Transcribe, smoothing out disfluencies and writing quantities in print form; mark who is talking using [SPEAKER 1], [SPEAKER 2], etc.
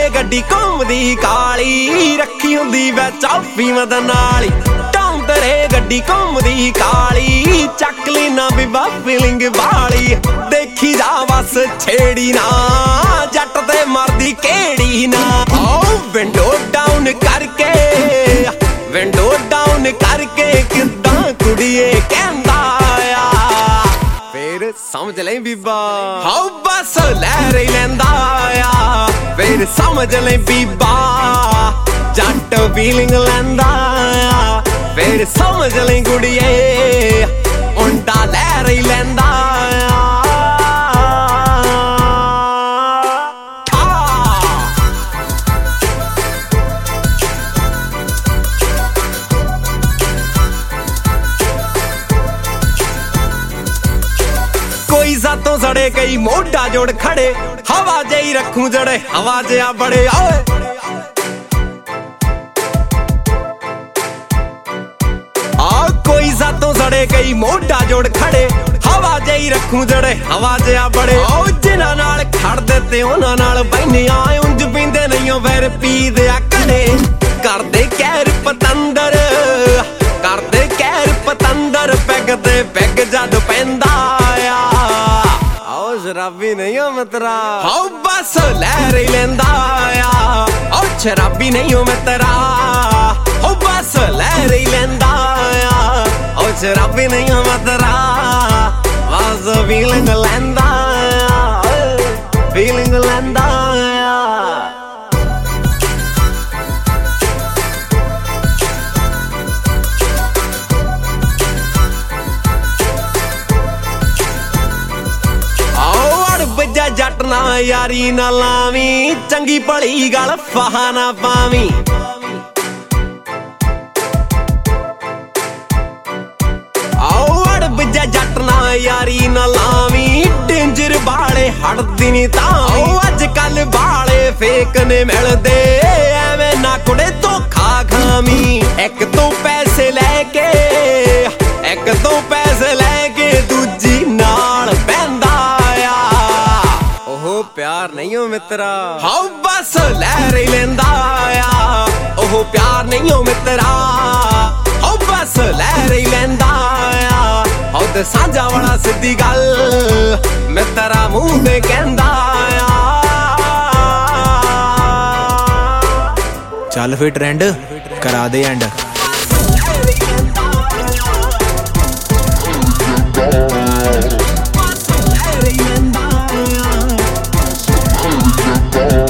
[SPEAKER 1] ਗੱਡੀ ਘੁੰਮਦੀ ਕਾਲੀ ਰੱਖੀ ਹੁੰਦੀ ਵੈ ਚਾਫੀ ਮਦਨ ਨਾਲੀ ਟੌਮ ਤੇਰੇ ਗੱਡੀ ਘੁੰਮਦੀ ਕਾਲੀ ਚੱਕ ਲਈ ਨਾ ਬੀਬਾ ਫੀਲਿੰਗ ਵਾਲੀ ਦੇਖੀ ਜਾ ਬਸ ਛੇੜੀ ਨਾ ਜੱਟ ਤੇ ਮਰਦੀ ਕਿਹੜੀ ਨਾ ਵਿੰਡੋ ਡਾਊਨ ਕਰਕੇ ਕਿੱਦਾਂ ਕੁੜੀਏ ਕਹਿੰਦਾ ਆ ਫੇਰ ਸਮਝ ਲੈ ਬੀਬਾ ਹਾਉ ਬਸ ਲੈ ਰਹੀ ਲੈਂਦਾ ਆ ਫੇਰ ਸਮਝ ਲੈ ਬੀਬਾ ਜੱਟ ਫੀਲਿੰਗ ਲੈਂਦਾ ਆ ਫੇਰ ਸਮਝ ਲੈ ਕੁੜੀਏ ਮੁੰਡਾ ਲੈ ਰਹੀ ਲੈਂਦਾ ਆ कोई सातों सड़े कई मोटा जोड़ खड़े हवा जई रखूं जड़े हवा जया बड़े ओए कोई सातों सड़े कई मोटा जोड़ खड़े हवा जई रखूं जड़े हवा जया बड़े जिन्हां नाल खड़ देते उन्हां नाल बैठे आए उंज पींदे नहीं हो फिर पी दिया घड़े करदे कहर पतंदर पैग ते पैग जद पैंदा शराबी नहीं हो मित्रा हाउ बस लै रही लेंदा आ शराबी नहीं हो मित्रा हाउ बस लै रही लेंदा आ शराबी नहीं हो मित्रा बस फीलिंग लेंदा फीलिंग लेंदा जट ना यारी ना लावी चंगी भली गल फाहा ना पावी आओ अड़ बजा जट ना यारी ना लावी डेंजर बाले हटदी नी तां अज कल बाले फेक ने मिलदे एवें ना कुड़े धोखा खावी एक तो पैसे लेके दूजी नाल बहंदा प्यार नहीं हो मित्रा हाउ बस लै रही लेंदा आ ओह प्यार नहीं हो मित्रा हाउ बस लै रही लेंदा आ हाउ ते साझा वाला सीधी गल मित्रा मुंह ते कहंदा आ
[SPEAKER 2] चल फिर ट्रेंड करा दे एंड
[SPEAKER 1] Oh